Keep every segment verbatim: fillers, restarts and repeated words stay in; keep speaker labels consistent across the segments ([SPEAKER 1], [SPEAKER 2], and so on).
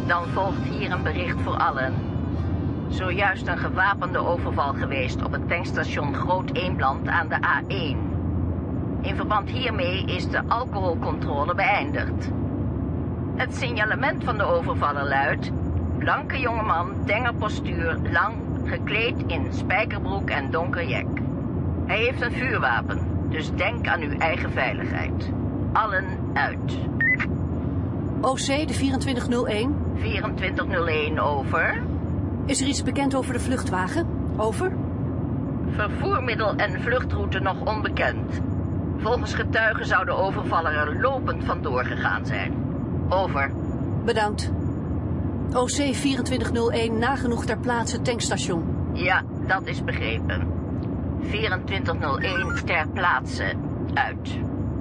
[SPEAKER 1] Dan volgt hier een bericht voor allen. Zojuist een gewapende overval geweest op het tankstation Groot Eemland aan de A één. In verband hiermee is de alcoholcontrole beëindigd. Het signalement van de overvaller luidt: blanke jongeman, tenger postuur, lang, gekleed in spijkerbroek en donker jek. Hij heeft een vuurwapen, dus denk aan uw eigen veiligheid. Allen uit.
[SPEAKER 2] O C, de vierentwintig nul één.
[SPEAKER 1] vierentwintig nul één, over.
[SPEAKER 2] Is er iets bekend over de vluchtwagen? Over.
[SPEAKER 1] Vervoermiddel en vluchtroute nog onbekend. Volgens getuigen zou de overvaller er lopend vandoor gegaan zijn. Over.
[SPEAKER 2] Bedankt. O C vierentwintig nul één, nagenoeg ter plaatse tankstation.
[SPEAKER 1] Ja, dat is begrepen. vierentwintig nul één ter plaatse, uit.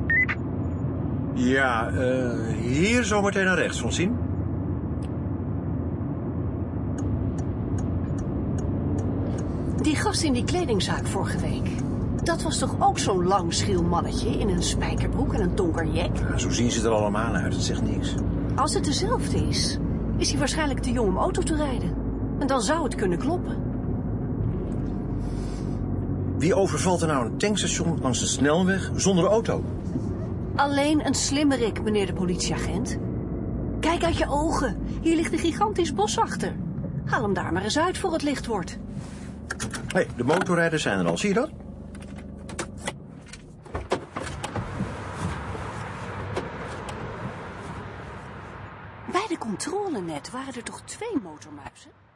[SPEAKER 3] Ja, uh, hier zometeen naar rechts, Francine.
[SPEAKER 2] Die gast in die kledingzaak vorige week. Dat was toch ook zo'n lang schriel mannetje in een spijkerbroek en een donker jek?
[SPEAKER 3] Ja, zo zien ze er allemaal uit, dat zegt niks.
[SPEAKER 2] Als het dezelfde is, is hij waarschijnlijk te jong om auto te rijden. En dan zou het kunnen kloppen.
[SPEAKER 3] Wie overvalt er nou een tankstation langs de snelweg zonder auto?
[SPEAKER 2] Alleen een slimmerik, meneer de politieagent. Kijk uit je ogen. Hier ligt een gigantisch bos achter. Haal hem daar maar eens uit voor het licht wordt.
[SPEAKER 3] Hé, hey, de motorrijders zijn er al, zie je dat?
[SPEAKER 2] Bij de controle net waren er toch twee motormuizen?